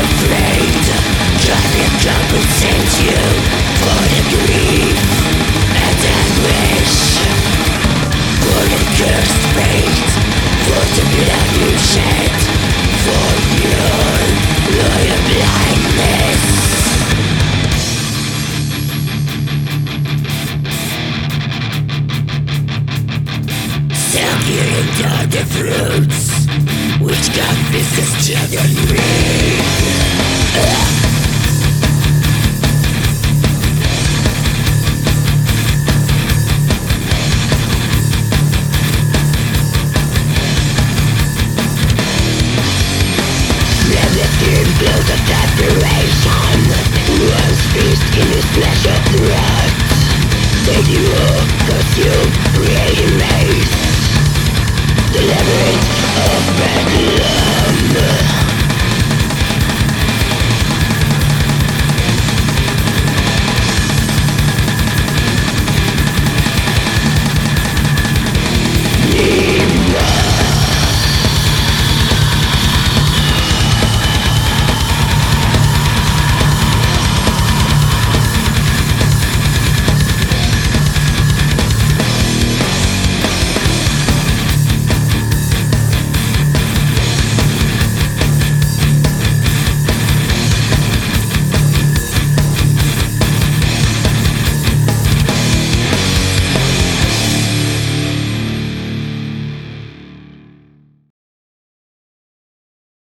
afraid, trying to compensate you for the grief and anguish, for the cursed fate, for the blood you shed, for your loyal blindness. Succulent are the fruits which God visits children reap. Built of desperation, once feast in his pleasure threat. Take you up, consume, creating maze, the labyrinth of bedlam.